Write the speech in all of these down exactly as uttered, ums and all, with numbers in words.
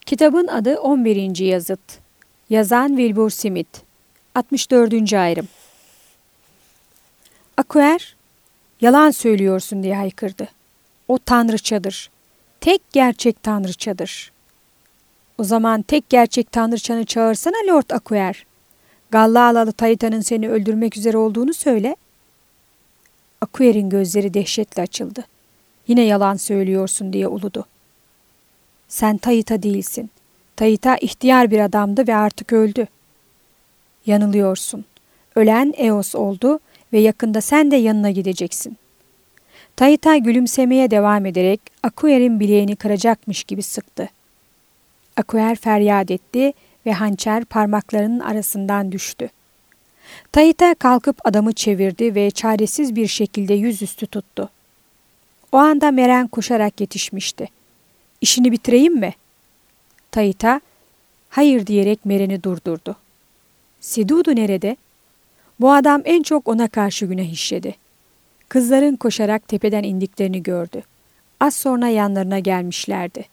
Kitabın adı on birinci yazıt. Yazan Wilbur Smith. altmış dördüncü ayrım. Akuer, yalan söylüyorsun diye haykırdı. O tanrıçadır. Tek gerçek tanrıçadır. O zaman tek gerçek tanrıçanı çağırsana Lord Akuer. Gallaalalı Tayita'nın seni öldürmek üzere olduğunu söyle. Akuer'in gözleri dehşetle açıldı. Yine yalan söylüyorsun diye uludu. Sen Tayita değilsin. Tayita ihtiyar bir adamdı ve artık öldü. Yanılıyorsun. Ölen Eos oldu ve yakında sen de yanına gideceksin. Tayita gülümsemeye devam ederek Akuer'in bileğini kıracakmış gibi sıktı. Akuer feryat etti ve hançer parmaklarının arasından düştü. Tayita kalkıp adamı çevirdi ve çaresiz bir şekilde yüzüstü tuttu. O anda Meren koşarak yetişmişti. "İşini bitireyim mi?" Tayita, hayır diyerek Meren'i durdurdu. Sidudu nerede? Bu adam en çok ona karşı günah işledi. Kızların koşarak tepeden indiklerini gördü. Az sonra yanlarına gelmişlerdi.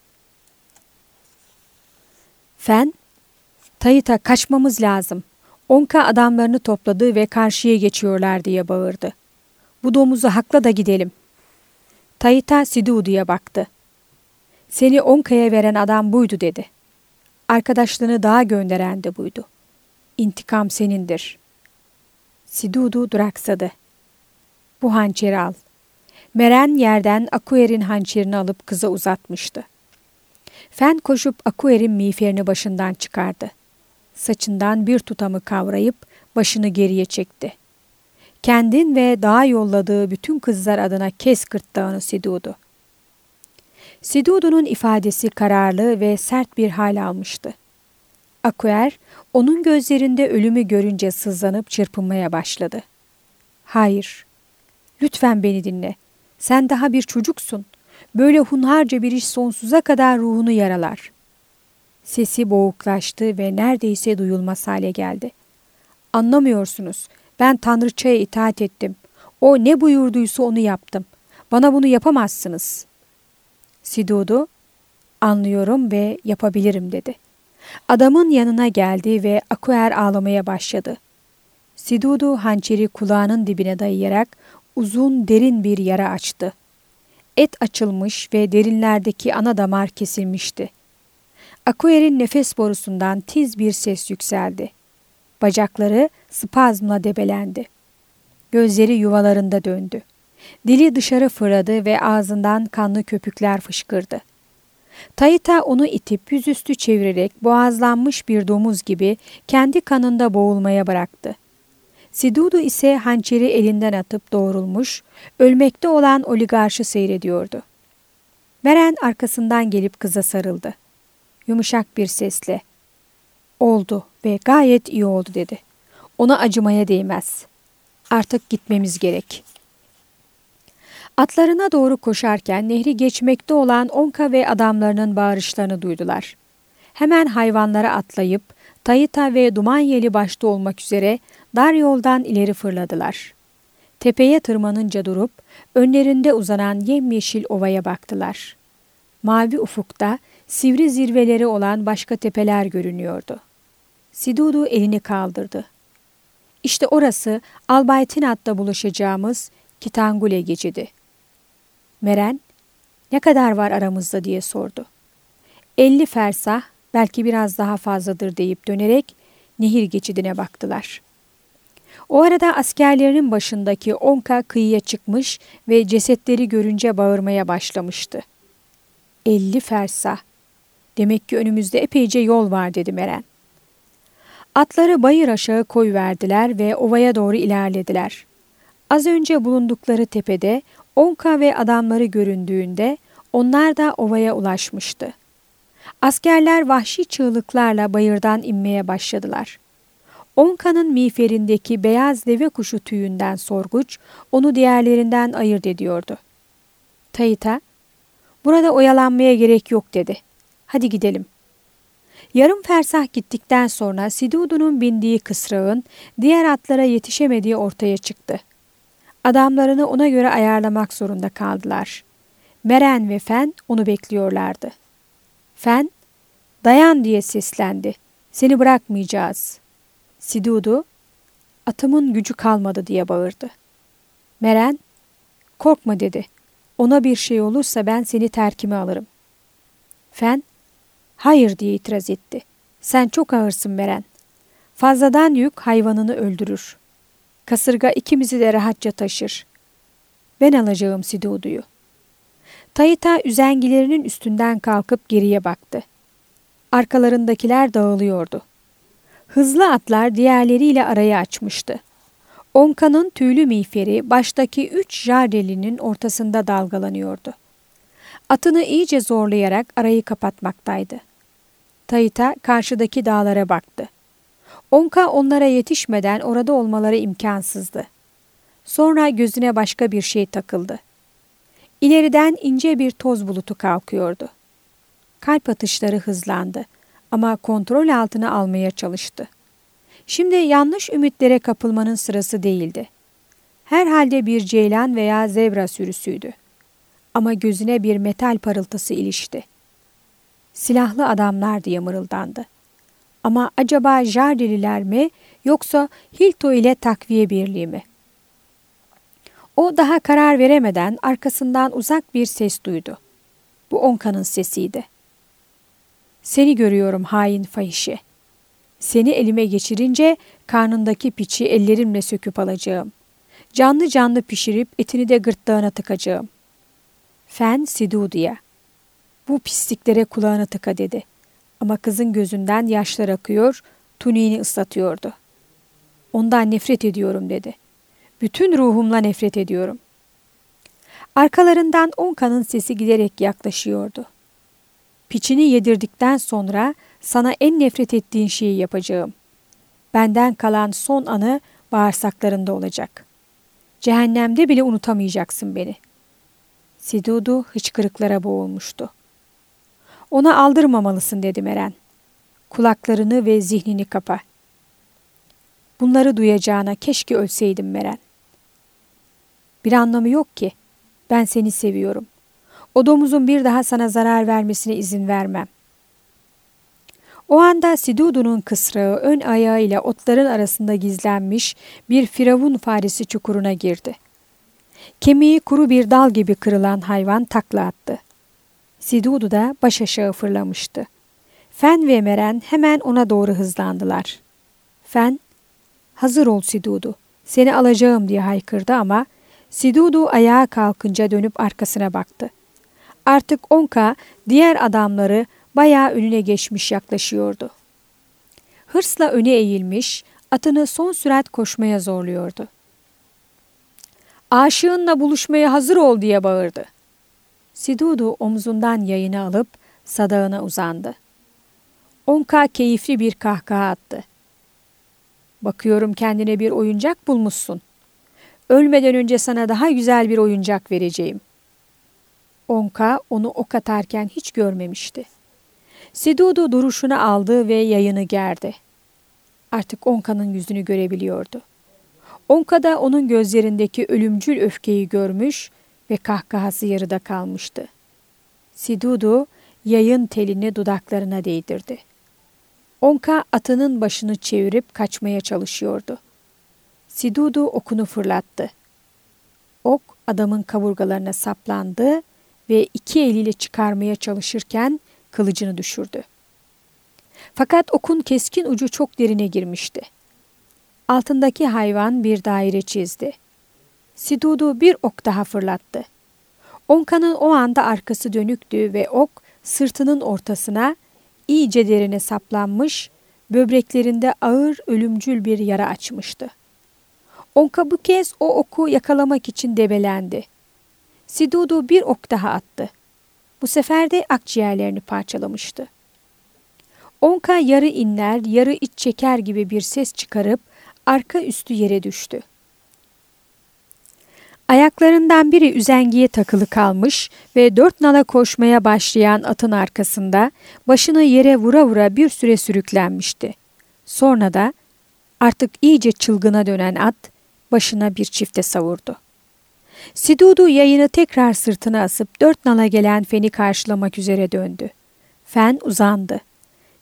Fen, Tayita kaçmamız lazım. Onka adamlarını topladı ve karşıya geçiyorlar diye bağırdı. Bu domuzu hakla da gidelim. Tayita Sidudu'ya baktı. Seni Onka'ya veren adam buydu dedi. Arkadaşlığını dağa gönderen de buydu. İntikam senindir. Sidudu duraksadı. Bu hançeri al. Meren yerden Akuer'in hançerini alıp kıza uzatmıştı. Fen koşup Akuer'in miğferini başından çıkardı. Saçından bir tutamı kavrayıp başını geriye çekti. Kendin ve dağa yolladığı bütün kızlar adına kes gırtlağını Sidudu. Sidudu'nun ifadesi kararlı ve sert bir hal almıştı. Akuer, onun gözlerinde ölümü görünce sızlanıp çırpınmaya başladı. Hayır, lütfen beni dinle. Sen daha bir çocuksun. Böyle hunharca bir iş sonsuza kadar ruhunu yaralar. Sesi boğuklaştı ve neredeyse duyulmaz hale geldi. Anlamıyorsunuz. Ben Tanrıçaya itaat ettim. O ne buyurduysa onu yaptım. Bana bunu yapamazsınız. Sidudu, anlıyorum ve yapabilirim dedi. Adamın yanına geldi ve Akuer ağlamaya başladı. Sidudu hançeri kulağının dibine dayayarak uzun derin bir yara açtı. Et açılmış ve derinlerdeki ana damar kesilmişti. Akuer'in nefes borusundan tiz bir ses yükseldi. Bacakları spazmla debelendi. Gözleri yuvalarında döndü. Dili dışarı fırladı ve ağzından kanlı köpükler fışkırdı. Tayita onu itip yüzüstü çevirerek boğazlanmış bir domuz gibi kendi kanında boğulmaya bıraktı. Sidudu ise hançeri elinden atıp doğrulmuş, ölmekte olan oligarşı seyrediyordu. Meren arkasından gelip kıza sarıldı. Yumuşak bir sesle, "Oldu ve gayet iyi oldu," dedi. "Ona acımaya değmez. Artık gitmemiz gerek." Atlarına doğru koşarken nehri geçmekte olan Onka ve adamlarının bağırışlarını duydular. Hemen hayvanlara atlayıp Tayita ve Dumanyeli başta olmak üzere dar yoldan ileri fırladılar. Tepeye tırmanınca durup önlerinde uzanan yemyeşil ovaya baktılar. Mavi ufukta sivri zirveleri olan başka tepeler görünüyordu. Sidudu elini kaldırdı. İşte orası Albay Tinat'ta buluşacağımız Kitangule geçidi. Meren, "Ne kadar var aramızda?" diye sordu. Elli fersah, belki biraz daha fazladır deyip dönerek nehir geçidine baktılar. O arada askerlerinin başındaki Onka kıyıya çıkmış ve cesetleri görünce bağırmaya başlamıştı. Elli fersah. Demek ki önümüzde epeyce yol var dedi Meren. Atları bayır aşağı koyuverdiler ve ovaya doğru ilerlediler. Az önce bulundukları tepede Onka ve adamları göründüğünde onlar da ovaya ulaşmıştı. Askerler vahşi çığlıklarla bayırdan inmeye başladılar. Onka'nın miğferindeki beyaz deve kuşu tüyünden sorguç onu diğerlerinden ayırt ediyordu. Tayita, "Burada oyalanmaya gerek yok," dedi. "Hadi gidelim." Yarım fersah gittikten sonra Sidudu'nun bindiği kısrağın diğer atlara yetişemediği ortaya çıktı. Adamlarını ona göre ayarlamak zorunda kaldılar. Meren ve Fen onu bekliyorlardı. Fen, Dayan diye seslendi. Seni bırakmayacağız. Sidudu, atımın gücü kalmadı diye bağırdı. Meren, korkma dedi. Ona bir şey olursa ben seni terkime alırım. Fen, hayır diye itiraz etti. Sen çok ağırsın Meren. Fazladan yük hayvanını öldürür. Kasırga ikimizi de rahatça taşır. Ben alacağım Sidudu'yu. Tayita üzengilerinin üstünden kalkıp geriye baktı. Arkalarındakiler dağılıyordu. Hızlı atlar diğerleriyle arayı açmıştı. Onka'nın tüylü miğferi baştaki üç jardelinin ortasında dalgalanıyordu. Atını iyice zorlayarak arayı kapatmaktaydı. Tayita karşıdaki dağlara baktı. Onka onlara yetişmeden orada olmaları imkansızdı. Sonra gözüne başka bir şey takıldı. İleriden ince bir toz bulutu kalkıyordu. Kalp atışları hızlandı ama kontrol altına almaya çalıştı. Şimdi yanlış ümitlere kapılmanın sırası değildi. Herhalde bir ceylan veya zebra sürüsüydü. Ama gözüne bir metal parıltısı ilişti. Silahlı adamlar diye mırıldandı. Ama acaba Jardeliler mi yoksa Hilto ile takviye birliği mi? O daha karar veremeden arkasından uzak bir ses duydu. Bu Onka'nın sesiydi. Seni görüyorum hain fahişe. Seni elime geçirince karnındaki piçi ellerimle söküp alacağım. Canlı canlı pişirip etini de gırtlağına tıkacağım. Fen Sidudu'ya. Bu pisliklere kulağını tıka dedi. Ama kızın gözünden yaşlar akıyor, tuniğini ıslatıyordu. Ondan nefret ediyorum dedi. Bütün ruhumla nefret ediyorum. Arkalarından Onka'nın sesi giderek yaklaşıyordu. Piçini yedirdikten sonra sana en nefret ettiğin şeyi yapacağım. Benden kalan son anı bağırsaklarında olacak. Cehennemde bile unutamayacaksın beni. Sidudu hıçkırıklara boğulmuştu. Ona aldırmamalısın dedi Meren. Kulaklarını ve zihnini kapa. Bunları duyacağına keşke ölseydim Meren. Bir anlamı yok ki. Ben seni seviyorum. O domuzun bir daha sana zarar vermesine izin vermem. O anda Sidudu'nun kısrağı ön ayağıyla otların arasında gizlenmiş bir firavun faresi çukuruna girdi. Kemiği kuru bir dal gibi kırılan hayvan takla attı. Sidudu da baş aşağı fırlamıştı. Fen ve Meren hemen ona doğru hızlandılar. Fen, hazır ol Sidudu, seni alacağım diye haykırdı ama Sidudu ayağa kalkınca dönüp arkasına baktı. Artık Onka diğer adamları bayağı önüne geçmiş yaklaşıyordu. Hırsla öne eğilmiş, atını son sürat koşmaya zorluyordu. Aşığınla buluşmaya hazır ol diye bağırdı. Sidudu omzundan yayını alıp sadağına uzandı. Onka keyifli bir kahkaha attı. Bakıyorum kendine bir oyuncak bulmuşsun. Ölmeden önce sana daha güzel bir oyuncak vereceğim. Onka onu ok atarken hiç görmemişti. Sidudu duruşunu aldı ve yayını gerdi. Artık Onka'nın yüzünü görebiliyordu. Onka da onun gözlerindeki ölümcül öfkeyi görmüş ve kahkahası yarıda kalmıştı. Sidudu yayın telini dudaklarına değdirdi. Onka atının başını çevirip kaçmaya çalışıyordu. Sidudu okunu fırlattı. Ok adamın kaburgalarına saplandı ve iki eliyle çıkarmaya çalışırken kılıcını düşürdü. Fakat okun keskin ucu çok derine girmişti. Altındaki hayvan bir daire çizdi. Sidudu bir ok daha fırlattı. Onka'nın o anda arkası dönüktü ve ok sırtının ortasına iyice derine saplanmış, böbreklerinde ağır ölümcül bir yara açmıştı. Onka bu kez o oku yakalamak için debelendi. Sidudu bir ok daha attı. Bu sefer de akciğerlerini parçalamıştı. Onka yarı inler, yarı iç çeker gibi bir ses çıkarıp arka üstü yere düştü. Ayaklarından biri üzengiye takılı kalmış ve dört nala koşmaya başlayan atın arkasında başını yere vura vura bir süre sürüklenmişti. Sonra da artık iyice çılgına dönen at başına bir çifte savurdu. Sidudu yayını tekrar sırtına asıp dört nala gelen Fen'i karşılamak üzere döndü. Fen uzandı.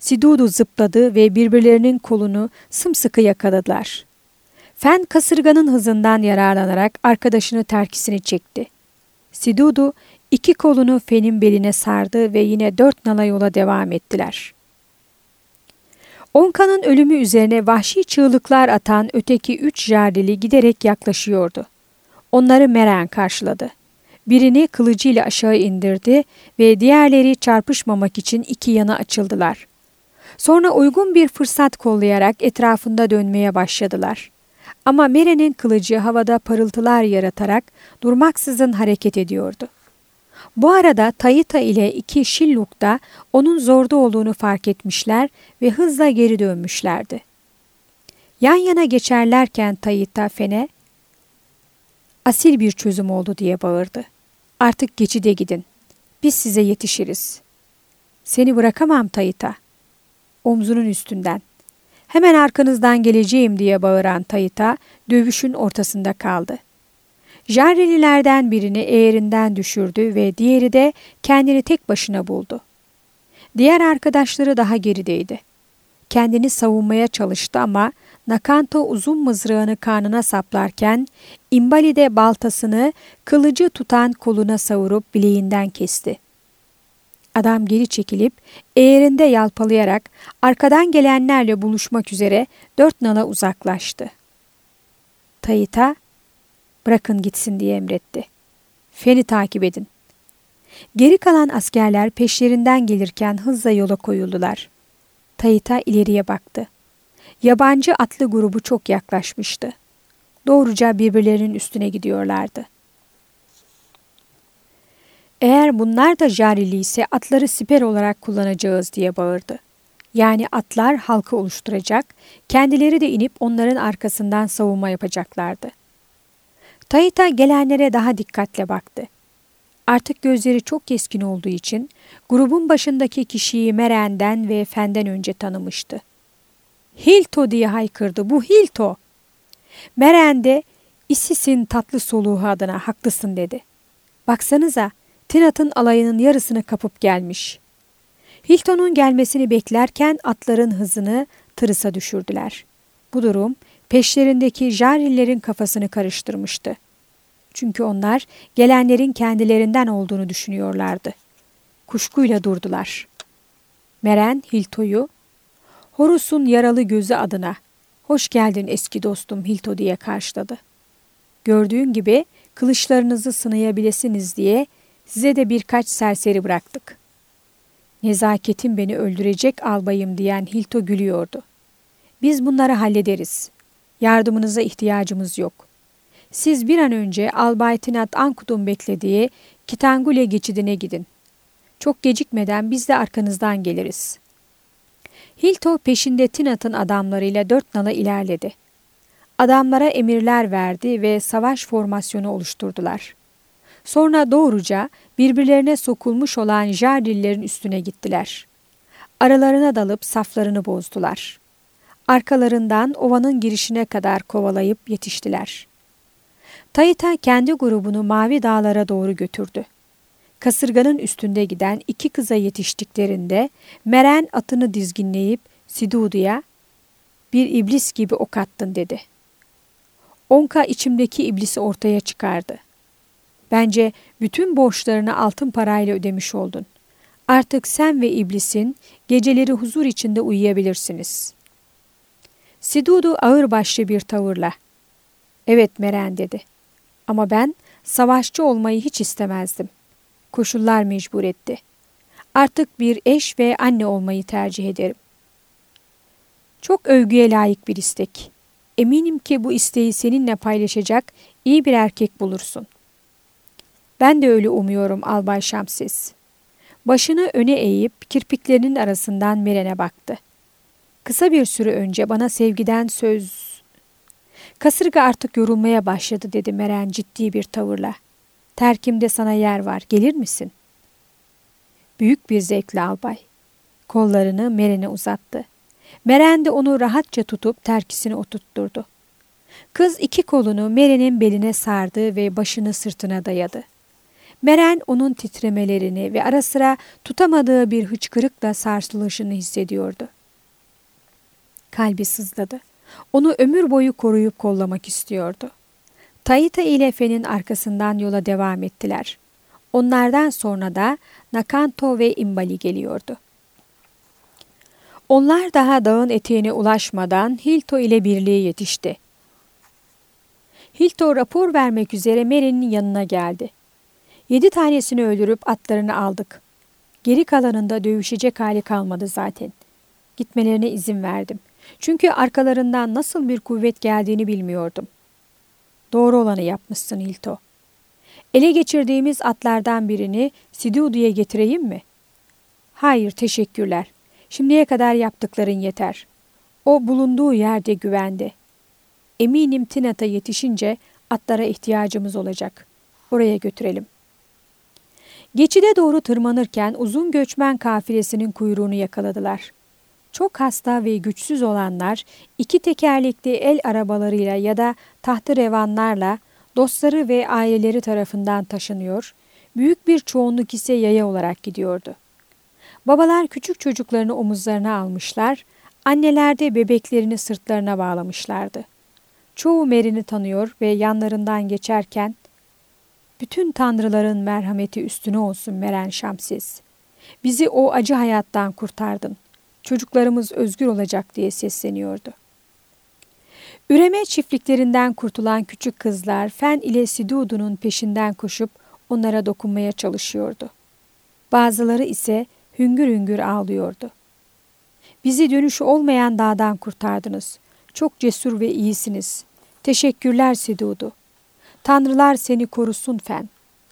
Sidudu zıpladı ve birbirlerinin kolunu sımsıkı yakaladılar. Fen kasırganın hızından yararlanarak arkadaşını terkisini çekti. Sidudu iki kolunu Fen'in beline sardı ve yine dört nala yola devam ettiler. Onka'nın ölümü üzerine vahşi çığlıklar atan öteki üç jardili giderek yaklaşıyordu. Onları Meren karşıladı. Birini kılıcıyla aşağı indirdi ve diğerleri çarpışmamak için iki yana açıldılar. Sonra uygun bir fırsat kollayarak etrafında dönmeye başladılar. Ama Meren'in kılıcı havada parıltılar yaratarak durmaksızın hareket ediyordu. Bu arada Tayita ile iki Şilluk da onun zorda olduğunu fark etmişler ve hızla geri dönmüşlerdi. Yan yana geçerlerken Tayita Fen'e "Asil bir çözüm oldu" diye bağırdı. "Artık geçide gidin. Biz size yetişiriz." "Seni bırakamam Tayita." Omzunun üstünden. "Hemen arkanızdan geleceğim" diye bağıran Tayita dövüşün ortasında kaldı. Jarrelilerden birini eğerinden düşürdü ve diğeri de kendini tek başına buldu. Diğer arkadaşları daha gerideydi. Kendini savunmaya çalıştı ama Nakanto uzun mızrağını karnına saplarken İmbali de baltasını kılıcı tutan koluna savurup bileğinden kesti. Adam geri çekilip eğerinde yalpalayarak arkadan gelenlerle buluşmak üzere dört nala uzaklaştı. Tayita, "Bırakın gitsin" diye emretti. "Fen'i takip edin." Geri kalan askerler peşlerinden gelirken hızla yola koyuldular. Tayita ileriye baktı. Yabancı atlı grubu çok yaklaşmıştı. Doğruca birbirlerinin üstüne gidiyorlardı. "Eğer bunlar da Jarili ise atları siper olarak kullanacağız" diye bağırdı. Yani atlar halkı oluşturacak, kendileri de inip onların arkasından savunma yapacaklardı. Tayita gelenlere daha dikkatle baktı. Artık gözleri çok keskin olduğu için grubun başındaki kişiyi Meren'den ve Fen'den önce tanımıştı. "Hilto!" diye haykırdı. "Bu Hilto!" Meren de "İsis'in tatlı soluğu adına haklısın" dedi. "Baksanıza, Tinat'ın alayının yarısını kapıp gelmiş." Hilto'nun gelmesini beklerken atların hızını tırısa düşürdüler. Bu durum peşlerindeki Jarrillerin kafasını karıştırmıştı. Çünkü onlar gelenlerin kendilerinden olduğunu düşünüyorlardı. Kuşkuyla durdular. Meren Hilto'yu "Horus'un yaralı gözü adına hoş geldin eski dostum Hilto" diye karşıladı. "Gördüğün gibi kılıçlarınızı sınayabilesiniz diye size de birkaç serseri bıraktık." "Nezaketim beni öldürecek albayım" diyen Hilto gülüyordu. "Biz bunları hallederiz. Yardımınıza ihtiyacımız yok. Siz bir an önce Albay Tinat Ankud'un beklediği Kitangule geçidine gidin. Çok gecikmeden biz de arkanızdan geliriz." Hilto peşinde Tinat'ın adamlarıyla dört nala ilerledi. Adamlara emirler verdi ve savaş formasyonu oluşturdular. Sonra doğruca birbirlerine sokulmuş olan Jardillerin üstüne gittiler. Aralarına dalıp saflarını bozdular. Arkalarından ovanın girişine kadar kovalayıp yetiştiler. Tayita kendi grubunu Mavi Dağlara doğru götürdü. Kasırganın üstünde giden iki kıza yetiştiklerinde Meren atını dizginleyip Sidudu'ya "Bir iblis gibi ok attın" dedi. Onka içimdeki iblisi ortaya çıkardı. "Bence bütün borçlarını altın parayla ödemiş oldun. Artık sen ve iblisin geceleri huzur içinde uyuyabilirsiniz." Sidudu ağırbaşlı bir tavırla "Evet Meren" dedi. "Ama ben savaşçı olmayı hiç istemezdim. Koşullar mecbur etti. Artık bir eş ve anne olmayı tercih ederim." "Çok övgüye layık bir istek. Eminim ki bu isteği seninle paylaşacak iyi bir erkek bulursun." "Ben de öyle umuyorum Albay Şamsiz." Başını öne eğip kirpiklerinin arasından Meren'e baktı. "Kısa bir süre önce bana sevgiden söz..." "Kasırga artık yorulmaya başladı" dedi Meren ciddi bir tavırla. "Terkimde sana yer var. Gelir misin?" "Büyük bir zevkle albay." Kollarını Meren'e uzattı. Meren de onu rahatça tutup terkisini oturtturdu. Kız iki kolunu Meren'in beline sardı ve başını sırtına dayadı. Meren onun titremelerini ve ara sıra tutamadığı bir hıçkırıkla sarsılışını hissediyordu. Kalbi sızladı. Onu ömür boyu koruyup kollamak istiyordu. Tayita ile Fen'in arkasından yola devam ettiler. Onlardan sonra da Nakanto ve Imbali geliyordu. Onlar daha dağın eteğine ulaşmadan Hilto ile birliğe yetişti. Hilto rapor vermek üzere Meren'in yanına geldi. Yedi tanesini öldürüp atlarını aldık. Geri kalanında dövüşecek hali kalmadı zaten. Gitmelerine izin verdim. Çünkü arkalarından nasıl bir kuvvet geldiğini bilmiyordum. Doğru olanı yapmışsın Hilto. Ele geçirdiğimiz atlardan birini Sidudu'ya getireyim mi? Hayır, teşekkürler. Şimdiye kadar yaptıkların yeter. O bulunduğu yerde güvende. Eminim Tinat'a yetişince atlara ihtiyacımız olacak. Oraya götürelim. Geçide doğru tırmanırken uzun göçmen kafilesinin kuyruğunu yakaladılar. Çok hasta ve güçsüz olanlar iki tekerlekli el arabalarıyla ya da tahterevanlarla dostları ve aileleri tarafından taşınıyor, büyük bir çoğunluk ise yaya olarak gidiyordu. Babalar küçük çocuklarını omuzlarına almışlar, anneler de bebeklerini sırtlarına bağlamışlardı. Çoğu Meren'i tanıyor ve yanlarından geçerken, "Bütün tanrıların merhameti üstüne olsun Meren Şamsiz. Bizi o acı hayattan kurtardın. Çocuklarımız özgür olacak" diye sesleniyordu. Üreme çiftliklerinden kurtulan küçük kızlar Fen ile Sidudu'nun peşinden koşup onlara dokunmaya çalışıyordu. Bazıları ise hüngür hüngür ağlıyordu. "Bizi dönüşü olmayan dağdan kurtardınız. Çok cesur ve iyisiniz. Teşekkürler Sidudu. Tanrılar seni korusun Fen."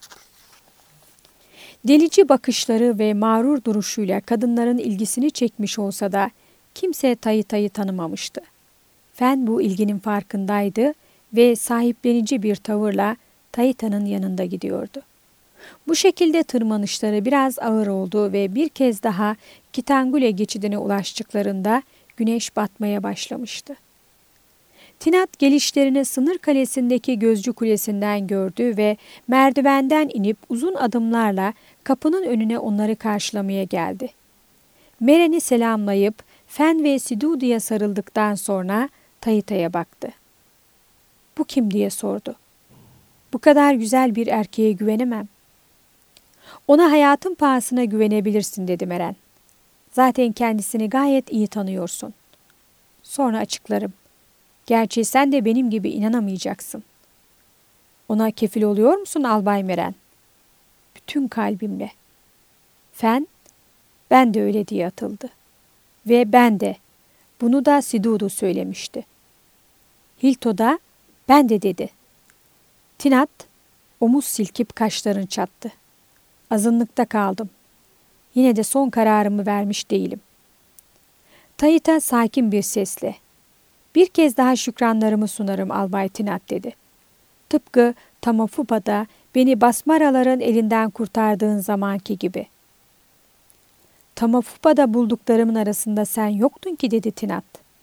Delici bakışları ve mağrur duruşuyla kadınların ilgisini çekmiş olsa da kimse Tayita'yı tanımamıştı. Fen bu ilginin farkındaydı ve sahiplenici bir tavırla Tayita'nın yanında gidiyordu. Bu şekilde tırmanışları biraz ağır oldu ve bir kez daha Kitangule geçidine ulaştıklarında güneş batmaya başlamıştı. Tinat gelişlerini sınır kalesindeki gözcü kulesinden gördü ve merdivenden inip uzun adımlarla kapının önüne onları karşılamaya geldi. Meren'i selamlayıp Fen ve Sidudu'ya sarıldıktan sonra Tayita'ya baktı. "Bu kim?" diye sordu. "Bu kadar güzel bir erkeğe güvenemem." "Ona hayatın pahasına güvenebilirsin," dedi Meren. "Zaten kendisini gayet iyi tanıyorsun. Sonra açıklarım. Gerçi sen de benim gibi inanamayacaksın." "Ona kefil oluyor musun Albay Meren?" "Bütün kalbimle." Fen, "Ben de öyle," diye atıldı. "Ve ben de." Bunu da Sidudu söylemişti. Hilto da, "Ben de," dedi. Tinat, omuz silkip kaşlarını çattı. "Azınlıkta kaldım. Yine de son kararımı vermiş değilim." Tayita sakin bir sesle, "Bir kez daha şükranlarımı sunarım Albay Tinat," dedi. "Tıpkı Tamafupa'da beni Basmaraların elinden kurtardığın zamanki gibi." "Tamafupa'da bulduklarımın arasında sen yoktun ki," dedi Tinat.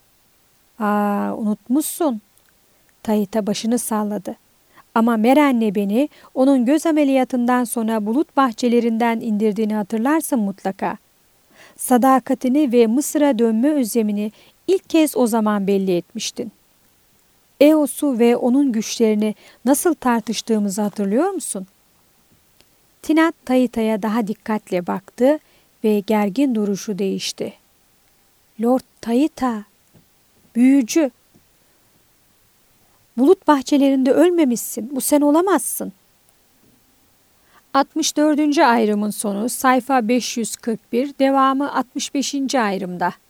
"Aa, unutmuşsun." Tayita başını salladı. "Ama Meren'le beni onun göz ameliyatından sonra bulut bahçelerinden indirdiğini hatırlarsın mutlaka. Sadakatini ve Mısır'a dönme özlemini ilk kez o zaman belli etmiştin. Eos'u ve onun güçlerini nasıl tartıştığımızı hatırlıyor musun?" Tinat Tayita'ya daha dikkatle baktı ve gergin duruşu değişti. "Lord Tayita, büyücü. Bulut bahçelerinde ölmemişsin. Bu sen olamazsın." altmış dördüncü ayrımın sonu sayfa beş yüz kırk bir, devamı altmış beşinci ayrımda.